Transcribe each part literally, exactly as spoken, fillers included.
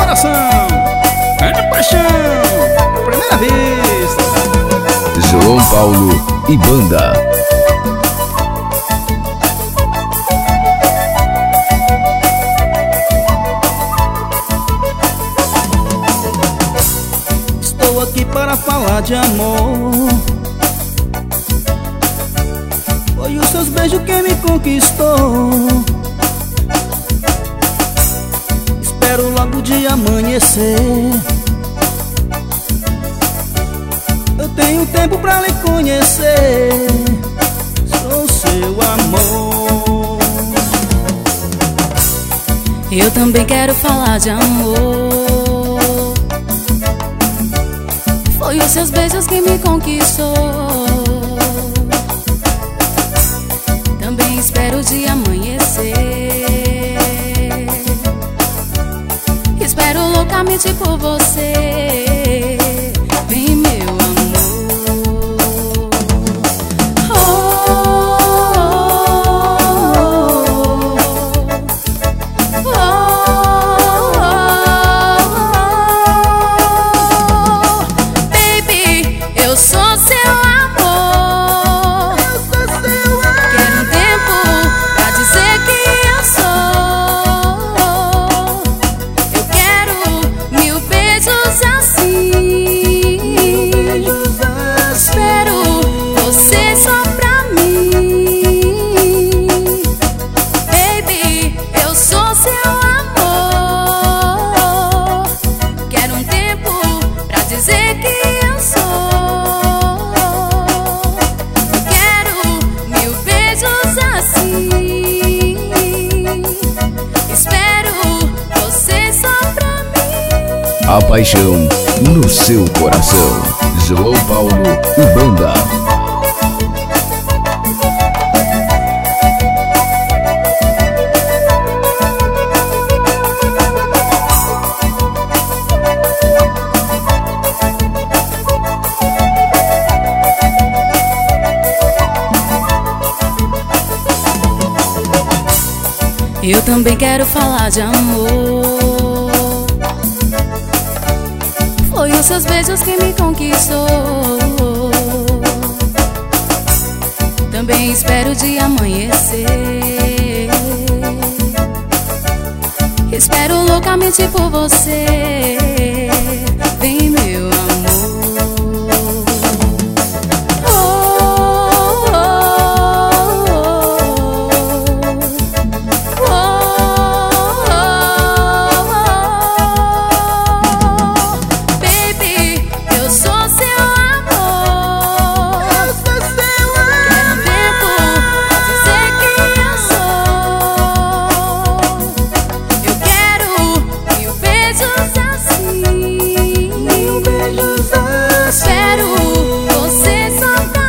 coração. É paixão, primeira vista. João Paulo e banda. Estou aqui para falar de amor. Foi os seus beijos que me conquistou. Espero logo de amanhecer. Eu tenho tempo pra lhe conhecer. Sou seu amor. Eu também quero falar de amor. Foi os seus beijos que me conquistou. Também espero o dia amanhecer. Espero loucamente por você. Vem, meu amor. Oh, oh, oh, oh. Baby, eu sou seu amor. Quero um tempo pra dizer que eu sou. Eu quero mil beijos assim. Espero você só pra mim. Baby, eu sou seu amor. Quero um tempo pra dizer que eu sou. Eu quero mil beijos assim. Espero você só pra mim. A paixão no seu coração. João Paulo e banda. Eu também quero falar de amor. Foi os seus beijos que me conquistou. Também espero o dia amanhecer. Espero loucamente por você. Vem, meu amor. Oh, oh, oh, oh, oh. Baby, eu sou seu amor. Quero um tempo pra dizer que eu sou. Eu quero mil beijos assim. Espero você só pra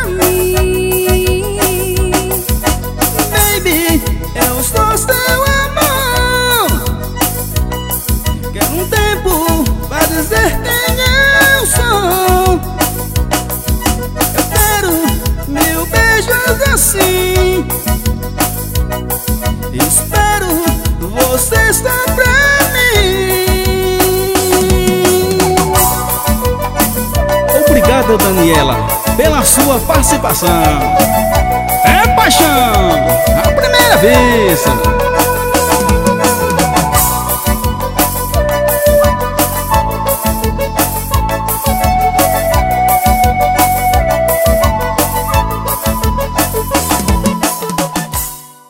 mim. Baby, eu sou seu amor. Quero um tempo pra dizer quem eu sou. Eu quero mil beijos assim. Espero você só pra mim. Obrigado, Daniela, pela sua participação. É paixão, a primeira vez.